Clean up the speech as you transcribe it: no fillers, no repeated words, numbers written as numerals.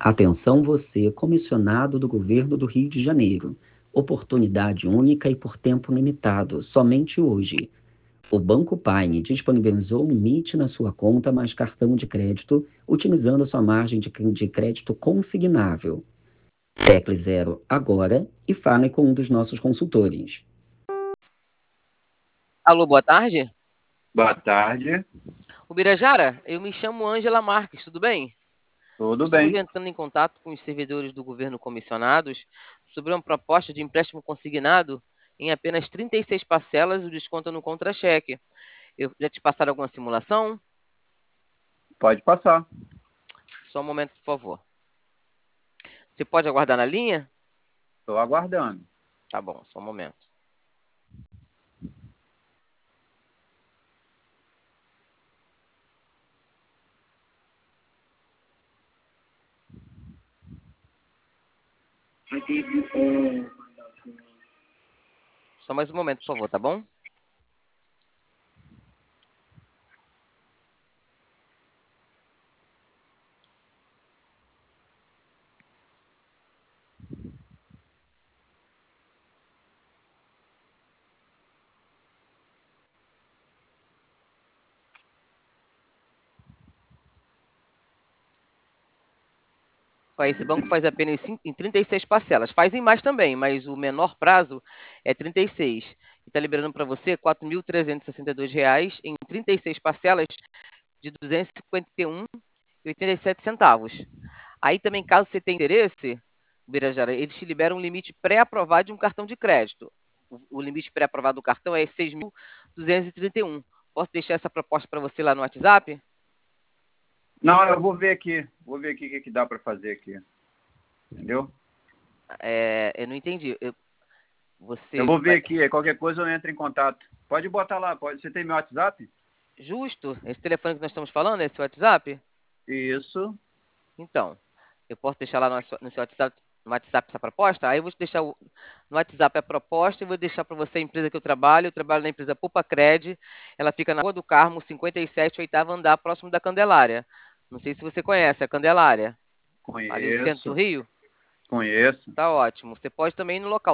Atenção você, comissionado do Governo do Rio de Janeiro. Oportunidade única e por tempo limitado, somente hoje. O Banco Paine disponibilizou um limite na sua conta mais cartão de crédito, utilizando sua margem de crédito consignável. Tecle 0 agora e fale com um dos nossos consultores. Alô, boa tarde. Boa tarde, Ubirajara, eu me chamo Ângela Marques, tudo bem? tudo Estamos bem? entrando em contato com os servidores do governo comissionados sobre uma proposta de empréstimo consignado em apenas 36 parcelas, o desconto no contra-cheque. Eu já te passaram alguma simulação? Pode passar. Só um momento, por favor. Você pode aguardar na linha? Estou aguardando. Tá bom, só um momento. Só mais um momento, por favor, tá bom? Esse banco faz apenas em 36 parcelas. Fazem mais também, mas o menor prazo é 36. E está liberando para você R$ 4.362 em 36 parcelas de R$ 251,87. Aí também, caso você tenha interesse, Birajara, eles te liberam um limite pré-aprovado de um cartão de crédito. O limite pré-aprovado do cartão é 6.231. Posso deixar essa proposta para você lá no WhatsApp? Não, eu vou ver aqui. Vou ver aqui o que dá para fazer aqui. Entendeu? Eu não entendi. Eu Você vou ver vai... aqui. Qualquer coisa eu entro em contato. Pode botar lá. Pode. Você tem meu WhatsApp? Justo, esse telefone que nós estamos falando, esse WhatsApp? Isso. Então, eu posso deixar lá no seu WhatsApp, no WhatsApp essa proposta? Aí eu vou te deixar no WhatsApp a proposta e vou deixar para você a empresa que eu trabalho na empresa Pupacred, ela fica na Rua do Carmo, 57, oitavo andar, próximo da Candelária. Não sei se você conhece a Candelária, ali o centro do Conheço. Rio. Conheço. Tá ótimo, você pode também ir no local.